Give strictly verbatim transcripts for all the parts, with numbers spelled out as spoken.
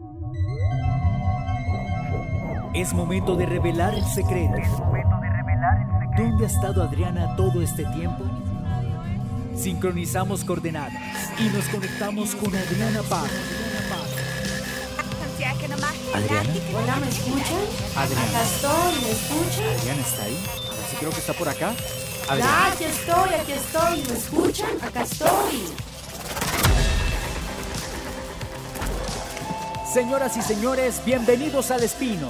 Es momento de revelar el secreto. Es momento de revelar el secreto. ¿Dónde ha estado Adriana todo este tiempo? Sincronizamos coordenadas y nos conectamos con Adriana Parra. Adriana. Hola, ¿me escuchan? Adriana. Acá estoy, ¿me escuchan? Adriana está ahí. Ahora sí creo que está por acá. Ya, Adriana. aquí estoy, aquí estoy. ¿Me escuchan? Acá estoy. Señoras y señores, bienvenidos al Espino.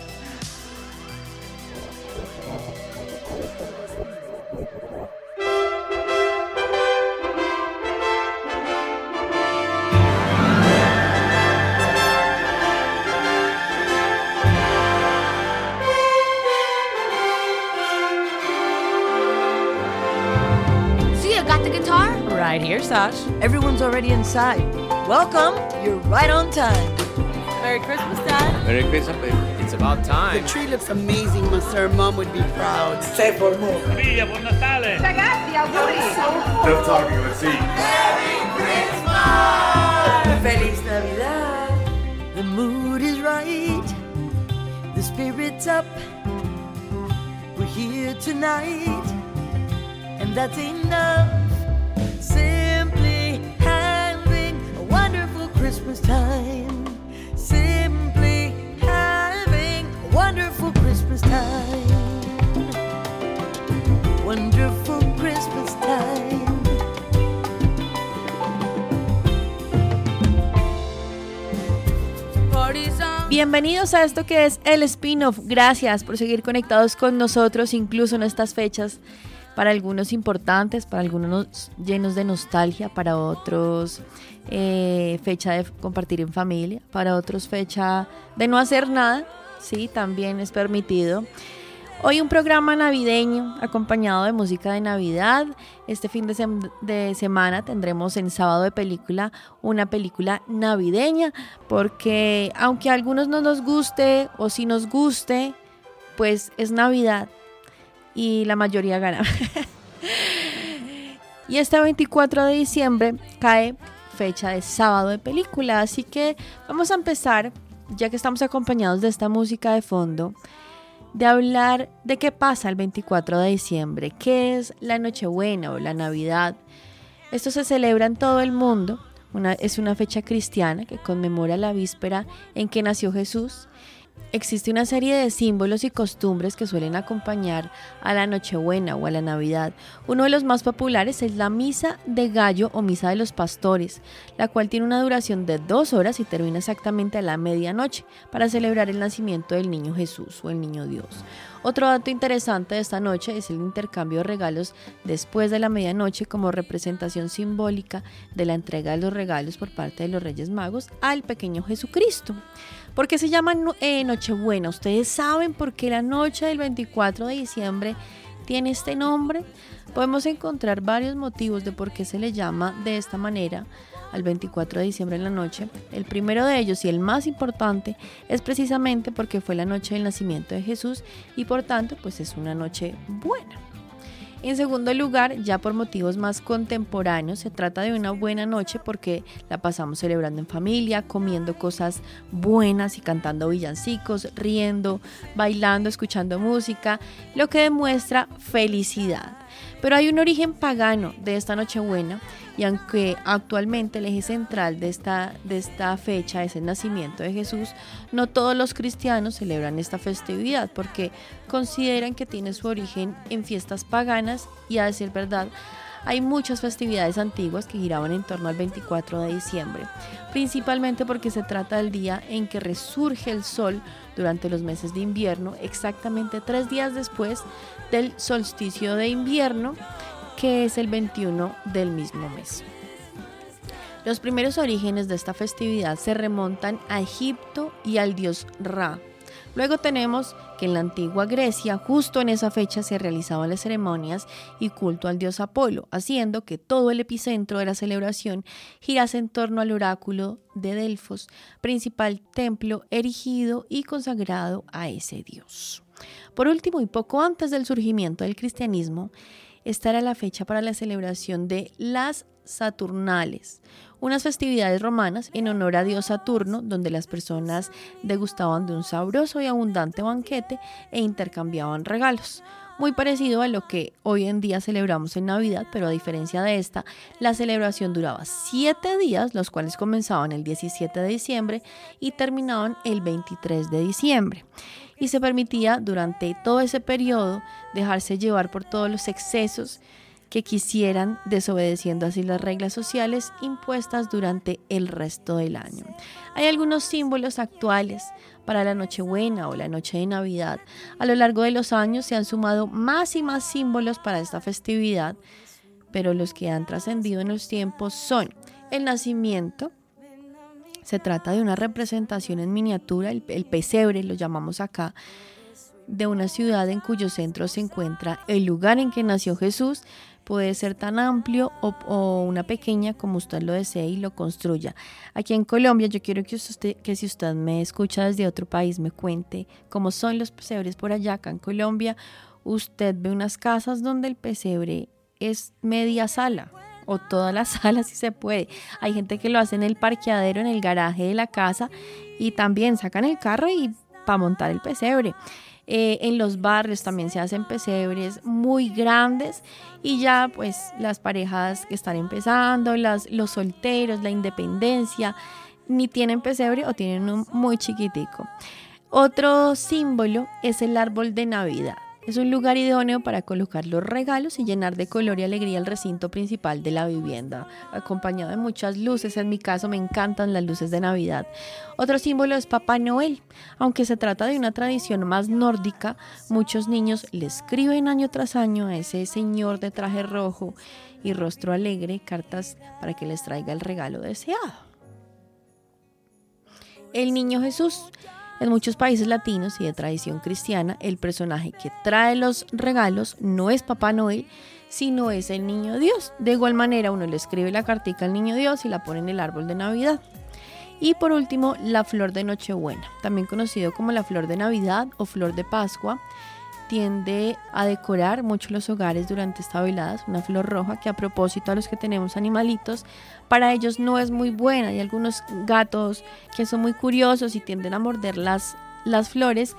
Right here, Sash. Everyone's already inside. Welcome. You're right on time. Merry Christmas, Dad. Merry Christmas, baby. It's about time. The tree looks amazing, Mister Mom would be proud. Say for more. Famiglia, buon Natale. Ragazzi, auguri. Enough talking, let's see. Merry Christmas. Feliz Navidad. The mood is right. The spirit's up. We're here tonight. And that's enough. Simply having a wonderful Christmas time. Simply having a wonderful Christmas time. Wonderful Christmas time. Bienvenidos a esto que es el spin-off. Gracias por seguir conectados con nosotros, incluso en estas fechas. Para algunos importantes, para algunos llenos de nostalgia, para otros eh, fecha de compartir en familia, para otros fecha de no hacer nada, sí, también es permitido. Hoy un programa navideño acompañado de música de Navidad. Este fin de, sem- de semana tendremos en Sábado de Película una película navideña, porque aunque a algunos no nos guste o si nos guste, pues es Navidad. Y la mayoría gana. Y este veinticuatro de diciembre cae fecha de Sábado de Película. Así que vamos a empezar, ya que estamos acompañados de esta música de fondo, de hablar de qué pasa el veinticuatro de diciembre. ¿Qué es la Nochebuena o la Navidad? Esto se celebra en todo el mundo. Una, es una fecha cristiana que conmemora la víspera en que nació Jesús. Existe una serie de símbolos y costumbres que suelen acompañar a la Nochebuena o a la Navidad. Uno de los más populares es la Misa de Gallo o Misa de los Pastores, la cual tiene una duración de dos horas y termina exactamente a la medianoche para celebrar el nacimiento del niño Jesús o el niño Dios. Otro dato interesante de esta noche es el intercambio de regalos después de la medianoche como representación simbólica de la entrega de los regalos por parte de los Reyes Magos al pequeño Jesucristo. ¿Por qué se llama eh, Nochebuena? ¿Ustedes saben por qué la noche del veinticuatro de diciembre tiene este nombre? Podemos encontrar varios motivos de por qué se le llama de esta manera al veinticuatro de diciembre en la noche. El primero de ellos y el más importante es precisamente porque fue la noche del nacimiento de Jesús y por tanto pues es una noche buena. En segundo lugar, ya por motivos más contemporáneos, se trata de una buena noche porque la pasamos celebrando en familia, comiendo cosas buenas y cantando villancicos, riendo, bailando, escuchando música, lo que demuestra felicidad. Pero hay un origen pagano de esta Nochebuena y aunque actualmente el eje central de esta, de esta fecha es el nacimiento de Jesús, no todos los cristianos celebran esta festividad porque consideran que tiene su origen en fiestas paganas y, a decir verdad, hay muchas festividades antiguas que giraban en torno al veinticuatro de diciembre, principalmente porque se trata del día en que resurge el sol durante los meses de invierno, exactamente tres días después del solsticio de invierno, que es el veintiuno del mismo mes. Los primeros orígenes de esta festividad se remontan a Egipto y al dios Ra. Luego tenemos que en la antigua Grecia, justo en esa fecha se realizaban las ceremonias y culto al dios Apolo, haciendo que todo el epicentro de la celebración girase en torno al oráculo de Delfos, principal templo erigido y consagrado a ese dios. Por último, y poco antes del surgimiento del cristianismo, Esta era la fecha para la celebración de las Saturnales, unas festividades romanas en honor a Dios Saturno, donde las personas degustaban de un sabroso y abundante banquete e intercambiaban regalos. Muy parecido a lo que hoy en día celebramos en Navidad, pero a diferencia de esta, la celebración duraba siete días, los cuales comenzaban el diecisiete de diciembre y terminaban el veintitrés de diciembre. Y se permitía durante todo ese periodo dejarse llevar por todos los excesos que quisieran, desobedeciendo así las reglas sociales impuestas durante el resto del año. Hay algunos símbolos actuales para la Nochebuena o la noche de Navidad. A lo largo de los años se han sumado más y más símbolos para esta festividad, pero los que han trascendido en los tiempos son el nacimiento. Se trata de una representación en miniatura, el, el pesebre lo llamamos acá, de una ciudad en cuyo centro se encuentra el lugar en que nació Jesús. Puede ser tan amplio o, o una pequeña como usted lo desee y lo construya. Aquí en Colombia yo quiero que, usted, que si usted me escucha desde otro país me cuente cómo son los pesebres por allá. Acá en Colombia usted ve unas casas donde el pesebre es media sala o toda la sala si se puede. Hay gente que lo hace en el parqueadero, en el garaje de la casa, y también sacan el carro y para montar el pesebre. Eh, en los barrios también se hacen pesebres muy grandes y ya pues las parejas que están empezando, las, los solteros, la independencia, ni tienen pesebre o tienen uno muy chiquitico. Otro símbolo es el árbol de Navidad. Es un lugar idóneo para colocar los regalos y llenar de color y alegría el recinto principal de la vivienda, acompañado de muchas luces. En mi caso me encantan las luces de Navidad. Otro símbolo es Papá Noel. Aunque se trata de una tradición más nórdica, muchos niños le escriben año tras año a ese señor de traje rojo y rostro alegre cartas para que les traiga el regalo deseado. El Niño Jesús. En muchos países latinos y de tradición cristiana, el personaje que trae los regalos no es Papá Noel, sino es el Niño Dios. De igual manera, uno le escribe la cartica al Niño Dios y la pone en el árbol de Navidad. Y por último, la flor de Nochebuena, también conocido como la flor de Navidad o flor de Pascua, tiende a decorar mucho los hogares durante esta velada. Es una flor roja que, a propósito, a los que tenemos animalitos, para ellos no es muy buena. Hay algunos gatos que son muy curiosos y tienden a morder las, las flores.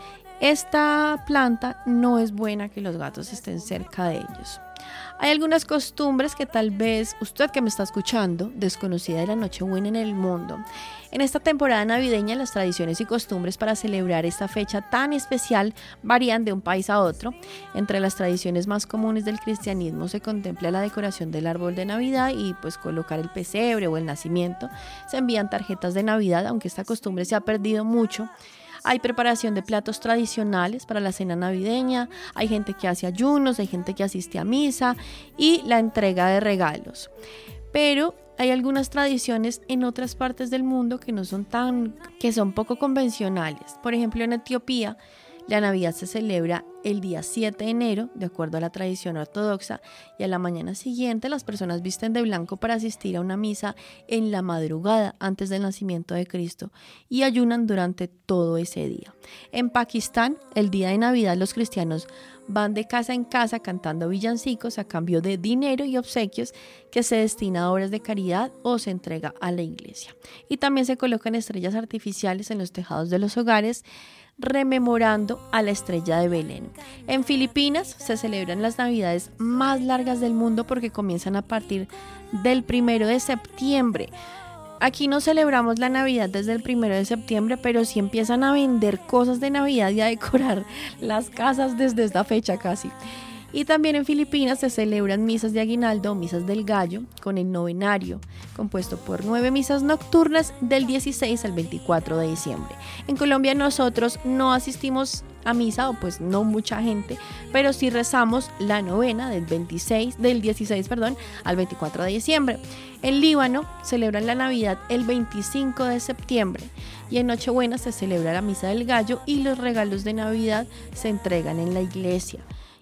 Esta planta no es buena que los gatos estén cerca de ellos. Hay algunas costumbres que tal vez usted que me está escuchando desconocida de la Nochebuena en el mundo. En esta temporada navideña, las tradiciones y costumbres para celebrar esta fecha tan especial varían de un país a otro. Entre las tradiciones más comunes del cristianismo se contempla la decoración del árbol de Navidad y pues colocar el pesebre o el nacimiento. Se envían tarjetas de Navidad, aunque esta costumbre se ha perdido mucho. Hay preparación de platos tradicionales para la cena navideña, hay gente que hace ayunos, hay gente que asiste a misa y la entrega de regalos. Pero hay algunas tradiciones en otras partes del mundo que no son tan, que son poco convencionales. Por ejemplo, en Etiopía, la Navidad se celebra el día siete de enero, de acuerdo a la tradición ortodoxa, y a la mañana siguiente las personas visten de blanco para asistir a una misa en la madrugada antes del nacimiento de Cristo y ayunan durante todo ese día. En Pakistán, el día de Navidad, los cristianos van de casa en casa cantando villancicos a cambio de dinero y obsequios que se destina a obras de caridad o se entrega a la iglesia. Y también se colocan estrellas artificiales en los tejados de los hogares, rememorando a la estrella de Belén. En Filipinas se celebran las navidades más largas del mundo porque comienzan a partir del primero de septiembre. Aquí no celebramos la Navidad desde el primero de septiembre, pero sí empiezan a vender cosas de Navidad y a decorar las casas desde esta fecha casi. Y también en Filipinas se celebran misas de aguinaldo o misas del gallo con el novenario, compuesto por nueve misas nocturnas del dieciséis al veinticuatro de diciembre. En Colombia nosotros no asistimos a misa, o pues no mucha gente, pero sí rezamos la novena del veintiséis, del dieciséis perdón, al veinticuatro de diciembre. En Líbano celebran la Navidad el veinticinco de septiembre y en Nochebuena se celebra la misa del gallo y los regalos de Navidad se entregan en la iglesia.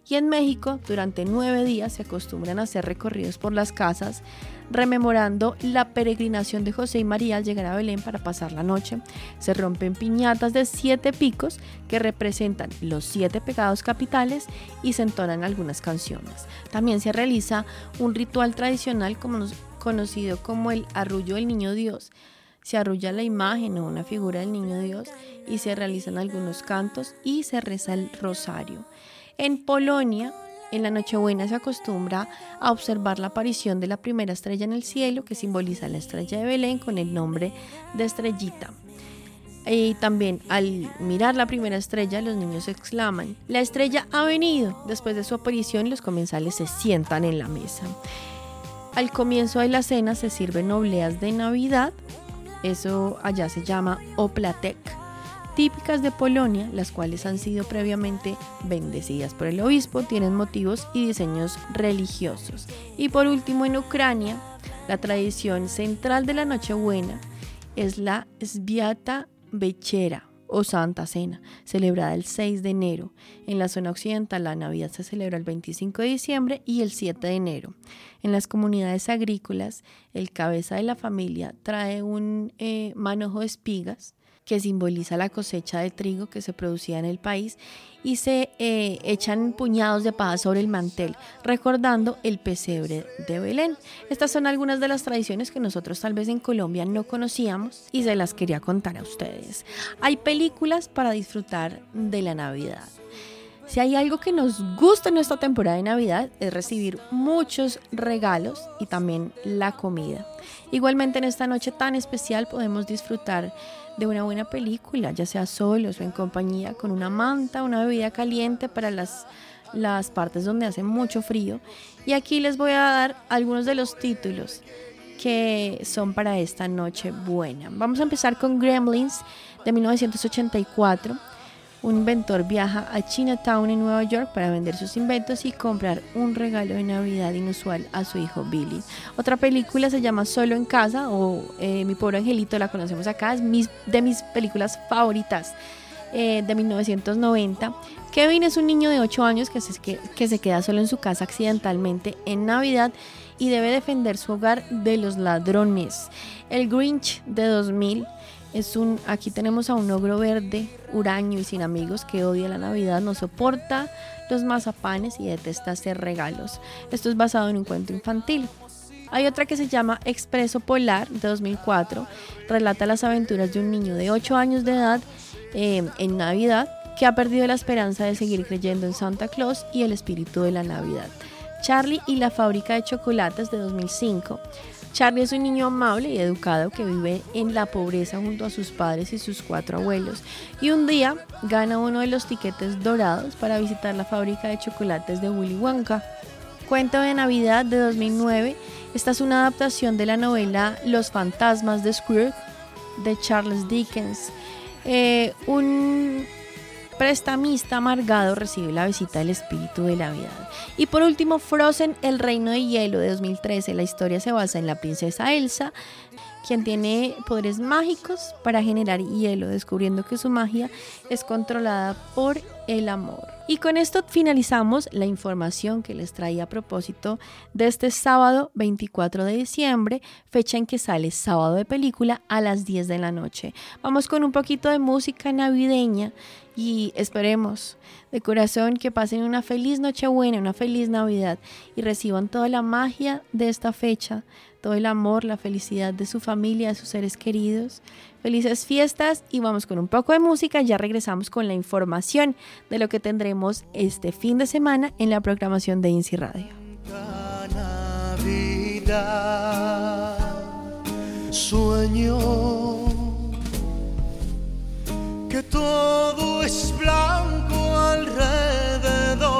Y en México, durante nueve días se acostumbran a hacer recorridos por las casas, rememorando la peregrinación de José y María al llegar a Belén para pasar la noche. Se rompen piñatas de siete picos que representan los siete pecados capitales y se entonan algunas canciones. También se realiza un ritual tradicional como, conocido como el arrullo del niño Dios. Se arrulla la imagen o una figura del niño Dios y se realizan algunos cantos y se reza el rosario. En Polonia, en la Nochebuena se acostumbra a observar la aparición de la primera estrella en el cielo, que simboliza la estrella de Belén con el nombre de estrellita. Y también al mirar la primera estrella, los niños exclaman: "La estrella ha venido". Después de su aparición, los comensales se sientan en la mesa. Al comienzo de la cena se sirven obleas de Navidad, eso allá se llama oplatek, típicas de Polonia, las cuales han sido previamente bendecidas por el obispo, tienen motivos y diseños religiosos. Y por último, en Ucrania, la tradición central de la Nochebuena es la Sviata Večera o Santa Cena, celebrada el seis de enero. En la zona occidental, la Navidad se celebra el veinticinco de diciembre y el siete de enero. En las comunidades agrícolas, el cabeza de la familia trae un eh, manojo de espigas, que simboliza la cosecha de trigo que se producía en el país, y se eh, echan puñados de paja sobre el mantel, recordando el pesebre de Belén. Estas son algunas de las tradiciones que nosotros tal vez en Colombia no conocíamos y se las quería contar a ustedes. Hay películas para disfrutar de la Navidad. Si hay algo que nos gusta en esta temporada de Navidad es recibir muchos regalos y también la comida. Igualmente en esta noche tan especial podemos disfrutar de una buena película, ya sea solos o en compañía, con una manta, una bebida caliente para las, las partes donde hace mucho frío. Y aquí les voy a dar algunos de los títulos que son para esta noche buena. Vamos a empezar con Gremlins de mil novecientos ochenta y cuatro. Un inventor viaja a Chinatown en Nueva York para vender sus inventos y comprar un regalo de Navidad inusual a su hijo Billy. Otra película se llama Solo en Casa o eh, Mi Pobre Angelito, la conocemos acá, es mis, de mis películas favoritas eh, de mil novecientos noventa. Kevin es un niño de ocho años que se, que, que se queda solo en su casa accidentalmente en Navidad y debe defender su hogar de los ladrones. El Grinch de dos mil. Es un, aquí tenemos a un ogro verde, huraño y sin amigos que odia la Navidad, no soporta los mazapanes y detesta hacer regalos. Esto es basado en un cuento infantil. Hay otra que se llama Expreso Polar de dos mil cuatro, relata las aventuras de un niño de ocho años de edad eh, en Navidad que ha perdido la esperanza de seguir creyendo en Santa Claus y el espíritu de la Navidad. Charlie y la fábrica de chocolates de dos mil cinco. Charlie es un niño amable y educado que vive en la pobreza junto a sus padres y sus cuatro abuelos. Y un día gana uno de los tiquetes dorados para visitar la fábrica de chocolates de Willy Wonka. Cuento de Navidad de dos mil nueve. Esta es una adaptación de la novela Los fantasmas de Scrooge de Charles Dickens. Eh, un prestamista amargado recibe la visita del espíritu de la Navidad. Y por último, Frozen, el reino de hielo de dos mil trece. La historia se basa en la princesa Elsa, quien tiene poderes mágicos para generar hielo, descubriendo que su magia es controlada por el amor. Y con esto finalizamos la información que les traía a propósito de este sábado veinticuatro de diciembre, fecha en que sale Sábado de Película a las diez de la noche. Vamos con un poquito de música navideña y esperemos de corazón que pasen una feliz Nochebuena, una feliz Navidad y reciban toda la magia de esta fecha, todo el amor, la felicidad de su familia, de sus seres queridos. Felices fiestas y vamos con un poco de música. Ya regresamos con la información de lo que tendremos este fin de semana en la programación de INSI Radio. Navidad, sueño que todo es blanco alrededor,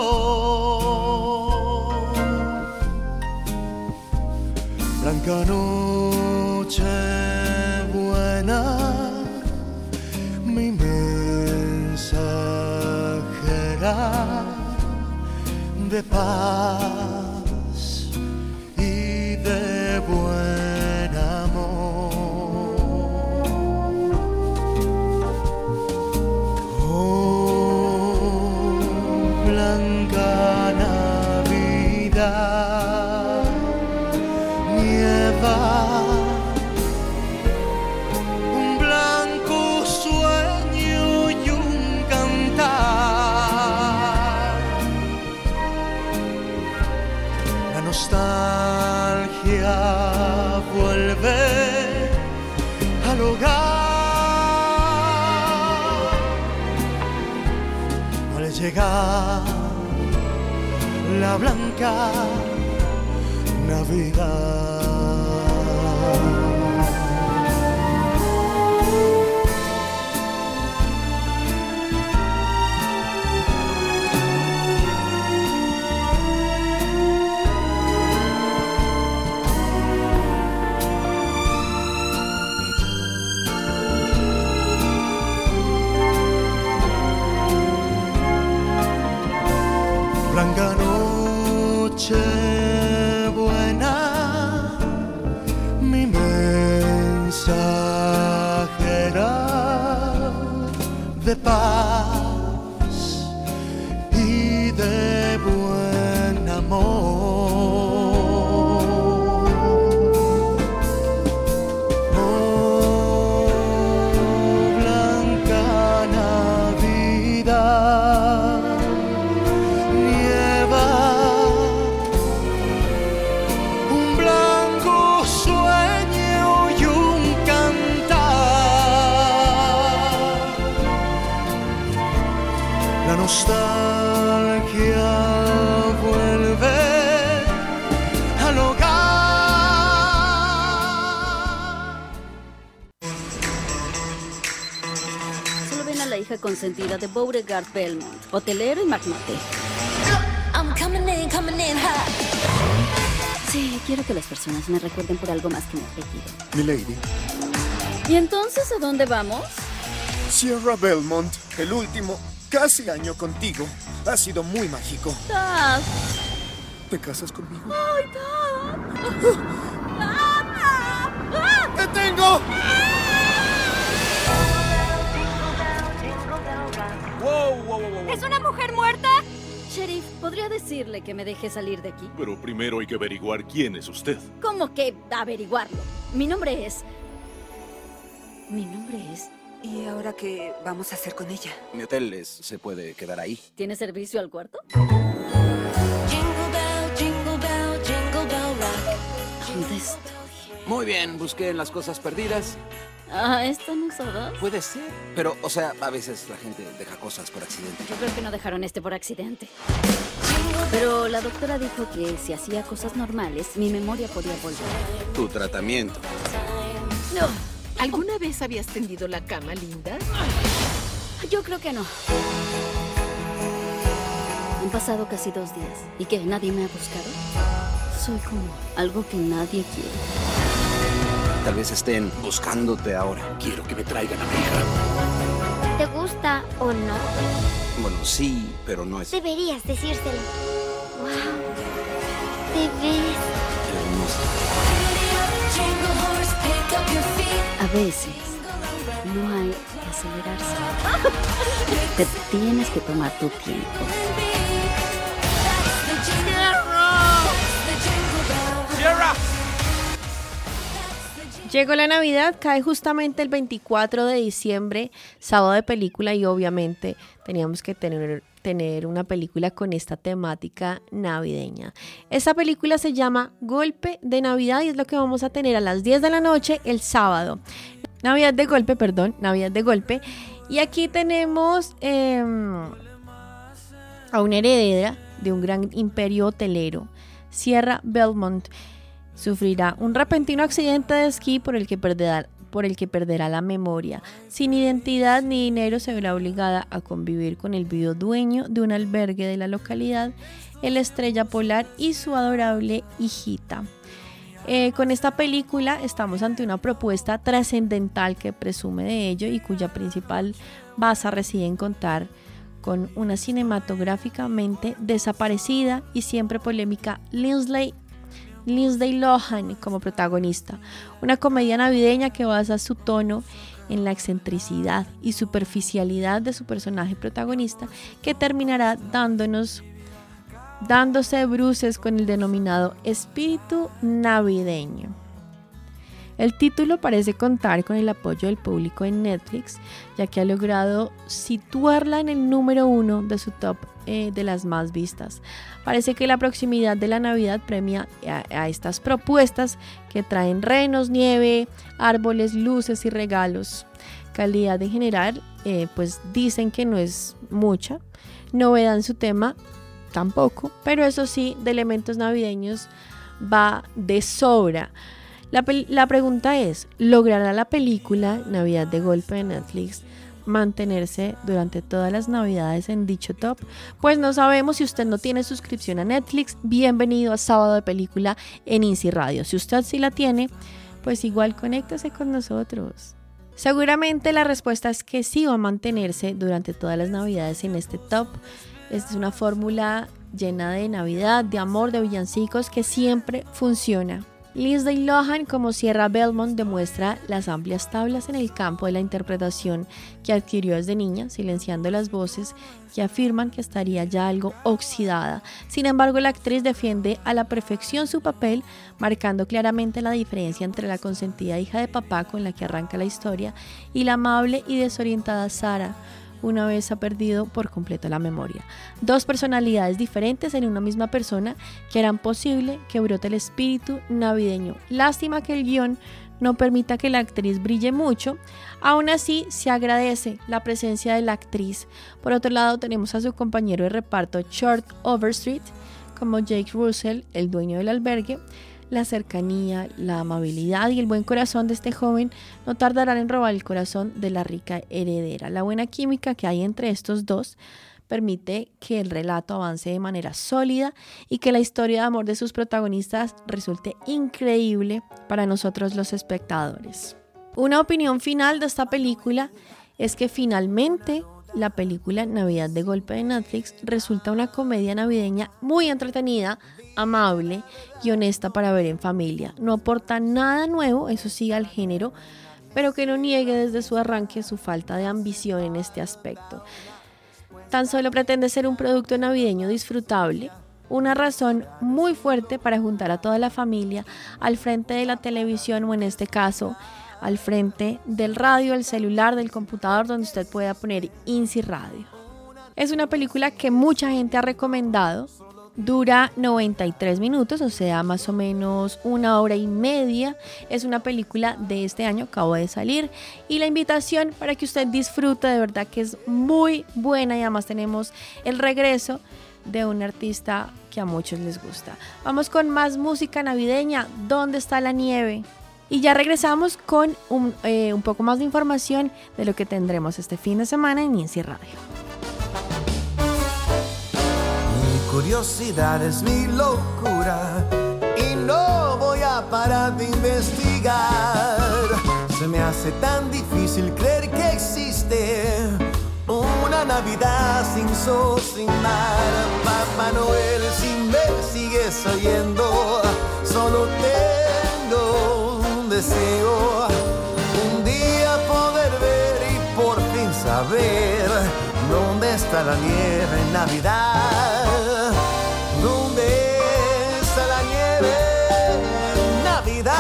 blanca noche buena, mi mensajera de paz y de buen amor. Oh, blanca llegar la blanca Navidad. Blanca noche buena, mi mensajera de paz y de buen amor. Oh, blanca Navidad, la nostalgia vuelve al hogar. Solo ven a la hija consentida de Beauregard Belmont, hotelero y magnate. I'm coming in, coming in hot. Sí, quiero que las personas me recuerden por algo más que mi apellido. Milady. ¿Y entonces a dónde vamos? Sierra Belmont, el último casi año contigo. Ha sido muy mágico. Dad. ¿Te casas conmigo? ¡Ay, Dad! ¡Dad! ¡Ah! ¡Te tengo! Wow, wow, wow, wow. ¿Es una mujer muerta? Sheriff, ¿podría decirle que me deje salir de aquí? Pero primero hay que averiguar quién es usted. ¿Cómo que averiguarlo? Mi nombre es... Mi nombre es... ¿Y ahora qué vamos a hacer con ella? Mi hotel es, se puede quedar ahí. ¿Tiene servicio al cuarto? Jingle bell, jingle bell, jingle bell rock. ¿Dónde estoy? Muy bien, busqué en las cosas perdidas. Ah, ¿están usadas? Puede ser. Pero, o sea, a veces la gente deja cosas por accidente. Yo creo que no dejaron este por accidente. Pero la doctora dijo que si hacía cosas normales, mi memoria podía volver. Tu tratamiento. No. ¿Alguna vez habías tendido la cama, Linda? Yo creo que no. Han pasado casi dos días. ¿Y qué? ¿Nadie me ha buscado? Soy como algo que nadie quiere. Tal vez estén buscándote ahora. Quiero que me traigan a mi hija. ¿Te gusta o no? Bueno, sí, pero no es... Deberías decírselo. Wow. ¿Te ves? Hermosa. A veces no hay que acelerarse. Te tienes que tomar tu tiempo. ¡Sierra! Llegó la Navidad, cae justamente el veinticuatro de diciembre, sábado de película, y obviamente teníamos que tener, tener una película con esta temática navideña. Esta película se llama Golpe de Navidad y es lo que vamos a tener a las diez de la noche el sábado. Navidad de golpe, perdón, Navidad de golpe. Y aquí tenemos eh, a una heredera de un gran imperio hotelero, Sierra Belmont. Sufrirá un repentino accidente de esquí por el que perderá, por el que perderá la memoria. Sin identidad ni dinero, se verá obligada a convivir con el viudo dueño de un albergue de la localidad, el Estrella Polar, y su adorable hijita. Eh, con esta película estamos ante una propuesta trascendental que presume de ello y cuya principal base reside en contar con una cinematográficamente desaparecida y siempre polémica Lindsay Lindsay Lohan como protagonista. Una comedia navideña que basa su tono en la excentricidad y superficialidad de su personaje protagonista, que terminará dándonos dándose bruces con el denominado espíritu navideño. El título parece contar con el apoyo del público en Netflix, ya que ha logrado situarla en el número uno de su top eh, de las más vistas. Parece que la proximidad de la Navidad premia a, a estas propuestas que traen renos, nieve, árboles, luces y regalos. Calidad en general, eh, pues dicen que no es mucha. Novedad en su tema, tampoco. Pero eso sí, de elementos navideños va de sobra. La, pel- la pregunta es, ¿logrará la película Navidad de golpe de Netflix mantenerse durante todas las navidades en dicho top? Pues no sabemos. Si usted no tiene suscripción a Netflix, bienvenido a Sábado de Película en Easy Radio. Si usted sí la tiene, pues igual conéctese con nosotros. Seguramente la respuesta es que sí va a mantenerse durante todas las navidades en este top. Esta es una fórmula llena de Navidad, de amor, de villancicos que siempre funciona. Lindsay Lohan como Sierra Belmont demuestra las amplias tablas en el campo de la interpretación que adquirió desde niña, silenciando las voces que afirman que estaría ya algo oxidada. Sin embargo, la actriz defiende a la perfección su papel, marcando claramente la diferencia entre la consentida hija de papá con la que arranca la historia y la amable y desorientada Sarah, una vez ha perdido por completo la memoria. Dos personalidades diferentes en una misma persona que harán posible que brote el espíritu navideño. Lástima que el guión no permita que la actriz brille mucho. Aún así, se agradece la presencia de la actriz. Por otro lado, tenemos a su compañero de reparto, Short Overstreet, como Jake Russell, el dueño del albergue. La cercanía, la amabilidad y el buen corazón de este joven no tardarán en robar el corazón de la rica heredera. La buena química que hay entre estos dos permite que el relato avance de manera sólida y que la historia de amor de sus protagonistas resulte increíble para nosotros los espectadores. Una opinión final de esta película es que finalmente la película Navidad de golpe de Netflix resulta una comedia navideña muy entretenida, amable y honesta para ver en familia. No aporta nada nuevo, eso sí, al género, pero que no niegue desde su arranque su falta de ambición en este aspecto. Tan solo pretende ser un producto navideño disfrutable, una razón muy fuerte para juntar a toda la familia al frente de la televisión o, en este caso, al frente del radio, el celular, del computador, donde usted pueda poner Easy Radio. Es una película que mucha gente ha recomendado. Dura noventa y tres minutos, o sea, más o menos una hora y media. Es una película de este año, acabo de salir. Y la invitación para que usted disfrute, de verdad que es muy buena. Y además tenemos el regreso de un artista que a muchos les gusta. Vamos con más música navideña. ¿Dónde está la nieve? Y ya regresamos con un, eh, un poco más de información de lo que tendremos este fin de semana en Easy Radio. Curiosidad es mi locura y no voy a parar de investigar. Se me hace tan difícil creer que existe una Navidad sin sol, sin mar. Papá Noel, si me sigues oyendo, solo tengo un deseo: un día poder ver y por fin saber dónde está la nieve en Navidad. ¿Dónde está la nieve en Navidad?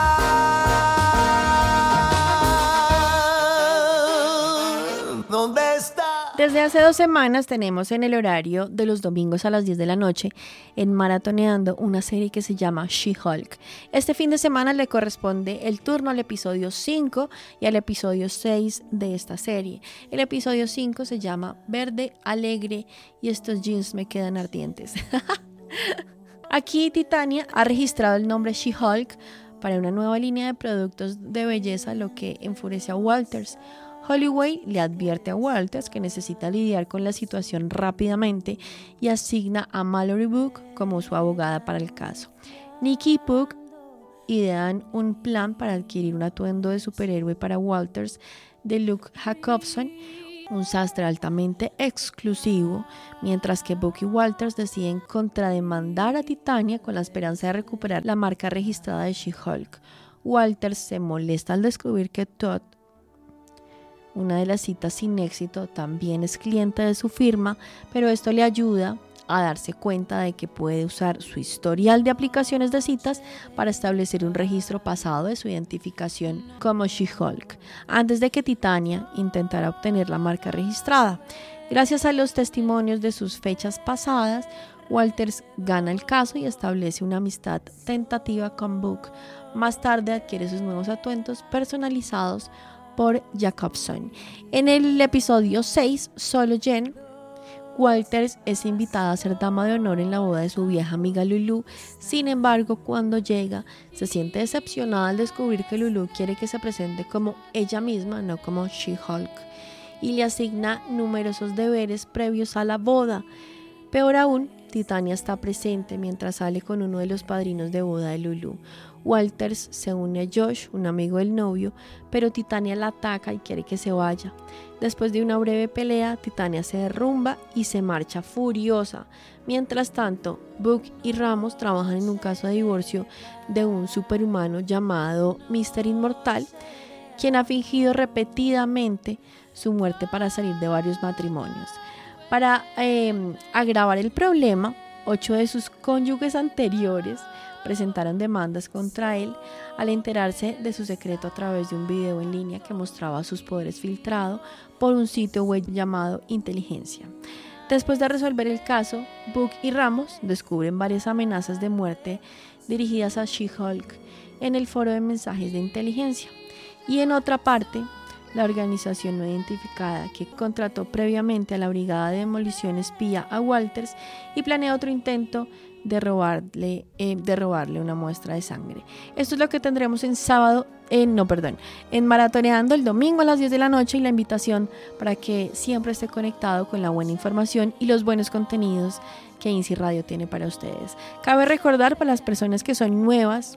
¿Dónde está? Desde hace dos semanas tenemos en el horario de los domingos a las diez de la noche en Maratoneando una serie que se llama She-Hulk. Este fin de semana le corresponde el turno al episodio cinco y al episodio seis de esta serie. El episodio cinco se llama Verde, Alegre y estos jeans me quedan ardientes. Aquí Titania ha registrado el nombre She-Hulk para una nueva línea de productos de belleza, lo que enfurece a Walters. Holloway le advierte a Walters que necesita lidiar con la situación rápidamente y asigna a Mallory Book como su abogada para el caso. Nikki y Puck idean un plan para adquirir un atuendo de superhéroe para Walters de Luke Jacobson, un sastre altamente exclusivo, mientras que Buck y Walters deciden contrademandar a Titania con la esperanza de recuperar la marca registrada de She-Hulk. Walters se molesta al descubrir que Todd, una de las citas sin éxito, también es cliente de su firma, pero esto le ayuda a darse cuenta de que puede usar su historial de aplicaciones de citas para establecer un registro pasado de su identificación como She-Hulk, antes de que Titania intentara obtener la marca registrada. Gracias a los testimonios de sus fechas pasadas, Walters gana el caso y establece una amistad tentativa con Book. Más tarde adquiere sus nuevos atuendos personalizados por Jacobson. En el episodio seis, Solo Jen, Walters es invitada a ser dama de honor en la boda de su vieja amiga Lulu. Sin embargo, cuando llega, se siente decepcionada al descubrir que Lulu quiere que se presente como ella misma, no como She-Hulk, y le asigna numerosos deberes previos a la boda. Peor aún, Titania está presente mientras sale con uno de los padrinos de boda de Lulu. Walters se une a Josh, un amigo del novio, pero Titania la ataca y quiere que se vaya. Después de una breve pelea, Titania se derrumba y se marcha furiosa. Mientras tanto, Book y Ramos trabajan en un caso de divorcio de un superhumano llamado míster Inmortal, quien ha fingido repetidamente su muerte para salir de varios matrimonios. Para eh, agravar el problema, ocho de sus cónyuges anteriores presentaron demandas contra él al enterarse de su secreto a través de un video en línea que mostraba sus poderes filtrado por un sitio web llamado Inteligencia. Después de resolver el caso, Book y Ramos descubren varias amenazas de muerte dirigidas a She-Hulk en el foro de mensajes de inteligencia. Y en otra parte, la organización no identificada que contrató previamente a la brigada de demolición espía a Walters y planea otro intento de robarle, eh, de robarle una muestra de sangre. Esto es lo que tendremos en sábado, eh, no, perdón, en Maratoneando el domingo a las diez de la noche, y la invitación para que siempre esté conectado con la buena información y los buenos contenidos que INSI Radio tiene para ustedes. Cabe recordar para las personas que son nuevas,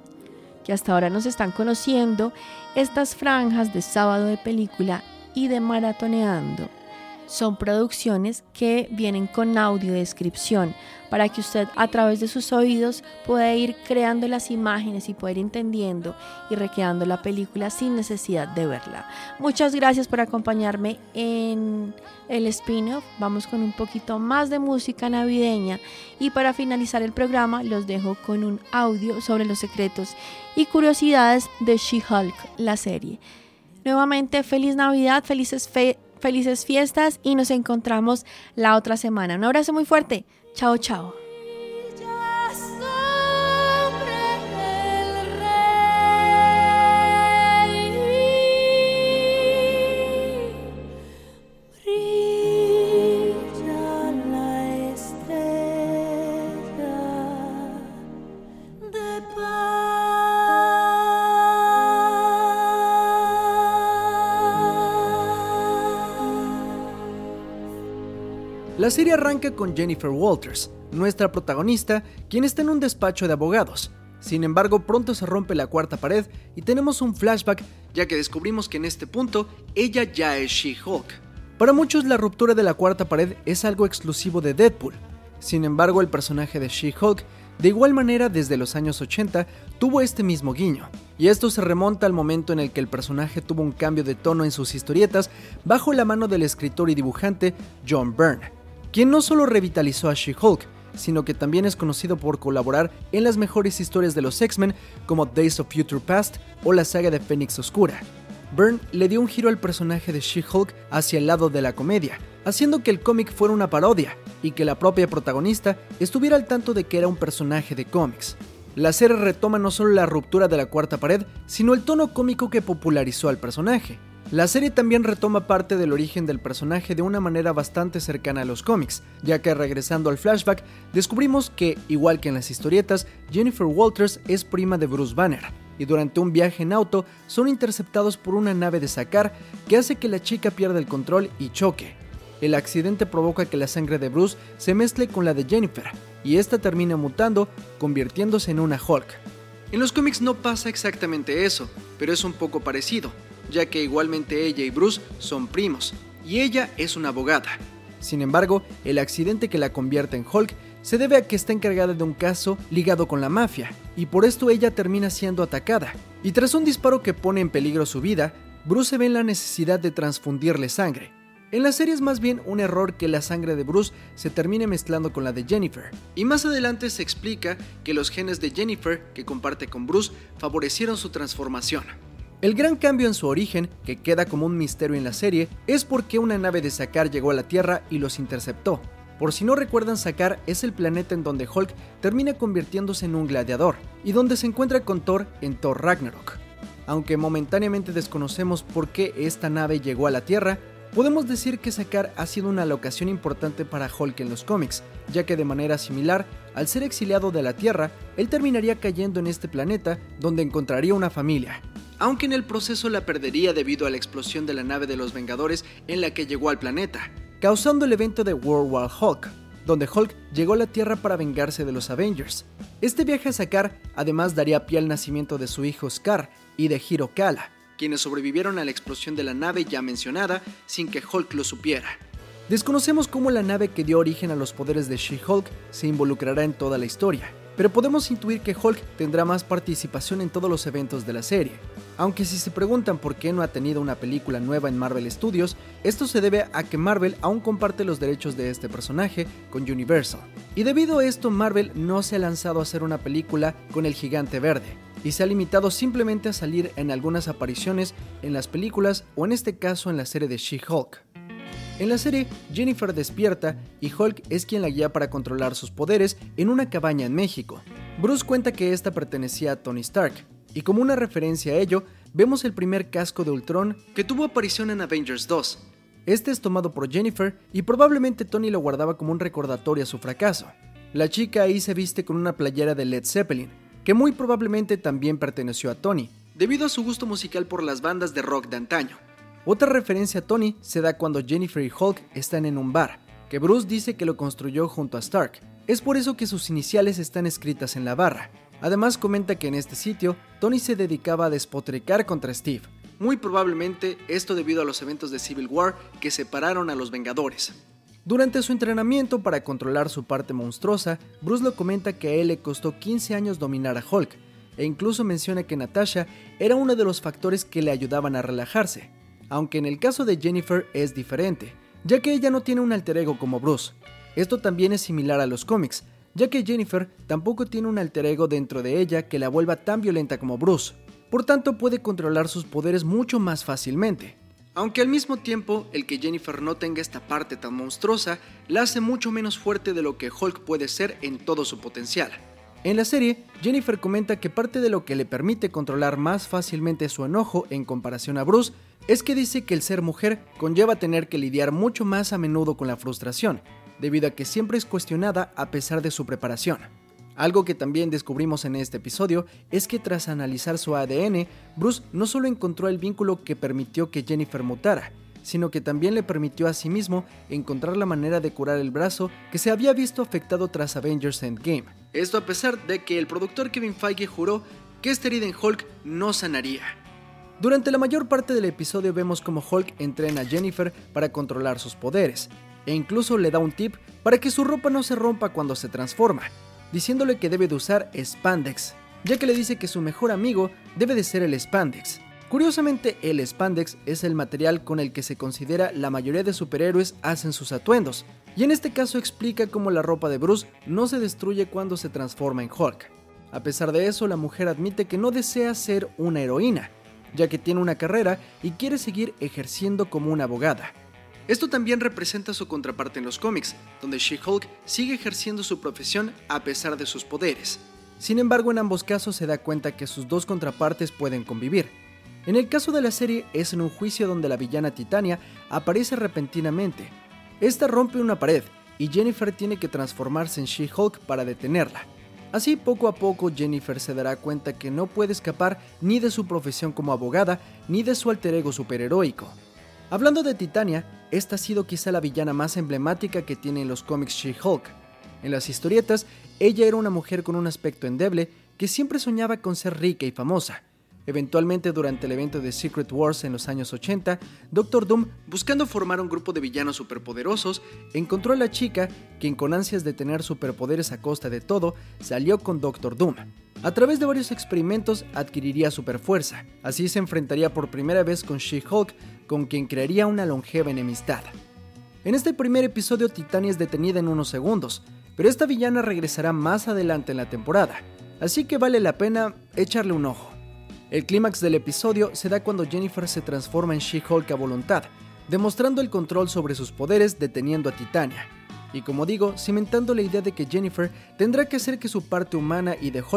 que hasta ahora nos están conociendo, estas franjas de sábado de película y de Maratoneando son producciones que vienen con audiodescripción para que usted a través de sus oídos pueda ir creando las imágenes y poder ir entendiendo y recreando la película sin necesidad de verla. Muchas gracias por acompañarme en el spin-off. Vamos con un poquito más de música navideña y para finalizar el programa los dejo con un audio sobre los secretos y curiosidades de She-Hulk, la serie. Nuevamente, feliz Navidad, felices fe Felices fiestas y nos encontramos la otra semana. Un abrazo muy fuerte. Chao, chao. La serie arranca con Jennifer Walters, nuestra protagonista, quien está en un despacho de abogados. Sin embargo, pronto se rompe la cuarta pared y tenemos un flashback, ya que descubrimos que en este punto ella ya es She-Hulk. Para muchos, la ruptura de la cuarta pared es algo exclusivo de Deadpool. Sin embargo, el personaje de She-Hulk, de igual manera desde los años ochenta, tuvo este mismo guiño. Y esto se remonta al momento en el que el personaje tuvo un cambio de tono en sus historietas bajo la mano del escritor y dibujante John Byrne, quien no solo revitalizó a She-Hulk, sino que también es conocido por colaborar en las mejores historias de los X-Men como Days of Future Past o la saga de Fénix Oscura. Byrne le dio un giro al personaje de She-Hulk hacia el lado de la comedia, haciendo que el cómic fuera una parodia y que la propia protagonista estuviera al tanto de que era un personaje de cómics. La serie retoma no solo la ruptura de la cuarta pared, sino el tono cómico que popularizó al personaje. La serie también retoma parte del origen del personaje de una manera bastante cercana a los cómics, ya que regresando al flashback, descubrimos que, igual que en las historietas, Jennifer Walters es prima de Bruce Banner, y durante un viaje en auto son interceptados por una nave de Sakaar que hace que la chica pierda el control y choque. El accidente provoca que la sangre de Bruce se mezcle con la de Jennifer, y esta termina mutando, convirtiéndose en una Hulk. En los cómics no pasa exactamente eso, pero es un poco parecido, ya que igualmente ella y Bruce son primos, y ella es una abogada. Sin embargo, el accidente que la convierte en Hulk se debe a que está encargada de un caso ligado con la mafia, y por esto ella termina siendo atacada. Y tras un disparo que pone en peligro su vida, Bruce se ve en la necesidad de transfundirle sangre. En la serie es más bien un error que la sangre de Bruce se termine mezclando con la de Jennifer, y más adelante se explica que los genes de Jennifer que comparte con Bruce favorecieron su transformación. El gran cambio en su origen, que queda como un misterio en la serie, es porque una nave de Sakaar llegó a la Tierra y los interceptó. Por si no recuerdan, Sakaar es el planeta en donde Hulk termina convirtiéndose en un gladiador, y donde se encuentra con Thor en Thor Ragnarok. Aunque momentáneamente desconocemos por qué esta nave llegó a la Tierra, podemos decir que Sakaar ha sido una locación importante para Hulk en los cómics, ya que de manera similar, al ser exiliado de la Tierra, él terminaría cayendo en este planeta donde encontraría una familia, aunque en el proceso la perdería debido a la explosión de la nave de los Vengadores en la que llegó al planeta, causando el evento de World War Hulk, donde Hulk llegó a la Tierra para vengarse de los Avengers. Este viaje a Sakaar además daría pie al nacimiento de su hijo Skaar y de Hiro Kala, quienes sobrevivieron a la explosión de la nave ya mencionada sin que Hulk lo supiera. Desconocemos cómo la nave que dio origen a los poderes de She-Hulk se involucrará en toda la historia, pero podemos intuir que Hulk tendrá más participación en todos los eventos de la serie. Aunque si se preguntan por qué no ha tenido una película nueva en Marvel Studios, esto se debe a que Marvel aún comparte los derechos de este personaje con Universal. Y debido a esto, Marvel no se ha lanzado a hacer una película con el Gigante Verde, y se ha limitado simplemente a salir en algunas apariciones en las películas o en este caso en la serie de She-Hulk. En la serie, Jennifer despierta y Hulk es quien la guía para controlar sus poderes en una cabaña en México. Bruce cuenta que esta pertenecía a Tony Stark, y como una referencia a ello, vemos el primer casco de Ultron que tuvo aparición en Avengers dos. Este es tomado por Jennifer y probablemente Tony lo guardaba como un recordatorio a su fracaso. La chica ahí se viste con una playera de Led Zeppelin, que muy probablemente también perteneció a Tony, debido a su gusto musical por las bandas de rock de antaño. Otra referencia a Tony se da cuando Jennifer y Hulk están en un bar, que Bruce dice que lo construyó junto a Stark. Es por eso que sus iniciales están escritas en la barra. Además comenta que en este sitio, Tony se dedicaba a despotricar contra Steve. Muy probablemente esto debido a los eventos de Civil War que separaron a los Vengadores. Durante su entrenamiento para controlar su parte monstruosa, Bruce lo comenta que a él le costó quince años dominar a Hulk, e incluso menciona que Natasha era uno de los factores que le ayudaban a relajarse, aunque en el caso de Jennifer es diferente, ya que ella no tiene un alter ego como Bruce. Esto también es similar a los cómics, ya que Jennifer tampoco tiene un alter ego dentro de ella que la vuelva tan violenta como Bruce, por tanto puede controlar sus poderes mucho más fácilmente. Aunque al mismo tiempo, el que Jennifer no tenga esta parte tan monstruosa, la hace mucho menos fuerte de lo que Hulk puede ser en todo su potencial. En la serie, Jennifer comenta que parte de lo que le permite controlar más fácilmente su enojo en comparación a Bruce, es que dice que el ser mujer conlleva tener que lidiar mucho más a menudo con la frustración, debido a que siempre es cuestionada a pesar de su preparación. Algo que también descubrimos en este episodio es que tras analizar su A D N, Bruce no solo encontró el vínculo que permitió que Jennifer mutara, sino que también le permitió a sí mismo encontrar la manera de curar el brazo que se había visto afectado tras Avengers Endgame. Esto a pesar de que el productor Kevin Feige juró que esta herida en Hulk no sanaría. Durante la mayor parte del episodio vemos como Hulk entrena a Jennifer para controlar sus poderes, e incluso le da un tip para que su ropa no se rompa cuando se transforma, diciéndole que debe de usar spandex, ya que le dice que su mejor amigo debe de ser el spandex. Curiosamente, el spandex es el material con el que se considera la mayoría de superhéroes hacen sus atuendos, y en este caso explica cómo la ropa de Bruce no se destruye cuando se transforma en Hulk. A pesar de eso, la mujer admite que no desea ser una heroína, ya que tiene una carrera y quiere seguir ejerciendo como una abogada. Esto también representa su contraparte en los cómics, donde She-Hulk sigue ejerciendo su profesión a pesar de sus poderes. Sin embargo, en ambos casos se da cuenta que sus dos contrapartes pueden convivir. En el caso de la serie es en un juicio donde la villana Titania aparece repentinamente. Esta rompe una pared y Jennifer tiene que transformarse en She-Hulk para detenerla. Así, poco a poco, Jennifer se dará cuenta que no puede escapar ni de su profesión como abogada ni de su alter ego superheroico. Hablando de Titania, esta ha sido quizá la villana más emblemática que tiene en los cómics She-Hulk. En las historietas, ella era una mujer con un aspecto endeble que siempre soñaba con ser rica y famosa. Eventualmente, durante el evento de Secret Wars en los años ochenta, Doctor Doom, buscando formar un grupo de villanos superpoderosos, encontró a la chica, quien con ansias de tener superpoderes a costa de todo, salió con Doctor Doom. A través de varios experimentos adquiriría superfuerza, así se enfrentaría por primera vez con She-Hulk, con quien crearía una longeva enemistad. En este primer episodio, Titania es detenida en unos segundos, pero esta villana regresará más adelante en la temporada, así que vale la pena echarle un ojo. El clímax del episodio se da cuando Jennifer se transforma en She-Hulk a voluntad, demostrando el control sobre sus poderes deteniendo a Titania. Y como digo, cimentando la idea de que Jennifer tendrá que hacer que su parte humana y de Hulk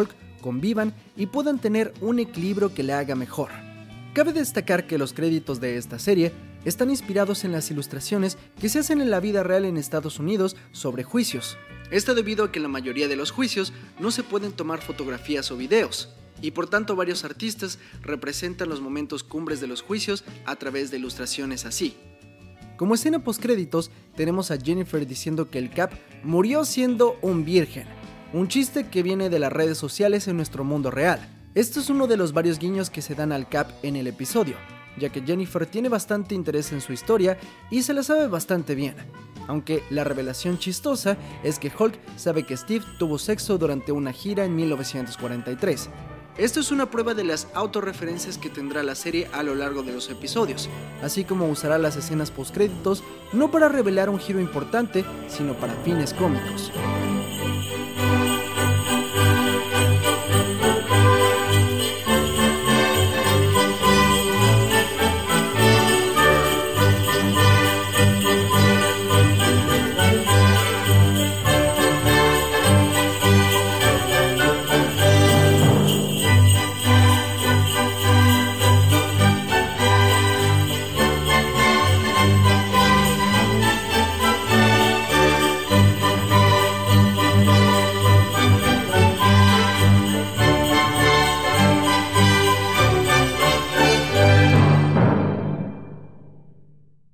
convivan y puedan tener un equilibrio que le haga mejor. Cabe destacar que los créditos de esta serie están inspirados en las ilustraciones que se hacen en la vida real en Estados Unidos sobre juicios. Esto debido a que en la mayoría de los juicios no se pueden tomar fotografías o videos, y por tanto varios artistas representan los momentos cumbres de los juicios a través de ilustraciones así. Como escena postcréditos tenemos a Jennifer diciendo que el Cap murió siendo un virgen, un chiste que viene de las redes sociales en nuestro mundo real. Esto es uno de los varios guiños que se dan al Cap en el episodio, ya que Jennifer tiene bastante interés en su historia y se la sabe bastante bien. Aunque la revelación chistosa es que Hulk sabe que Steve tuvo sexo durante una gira en mil novecientos cuarenta y tres. Esto es una prueba de las autorreferencias que tendrá la serie a lo largo de los episodios, así como usará las escenas postcréditos no para revelar un giro importante, sino para fines cómicos.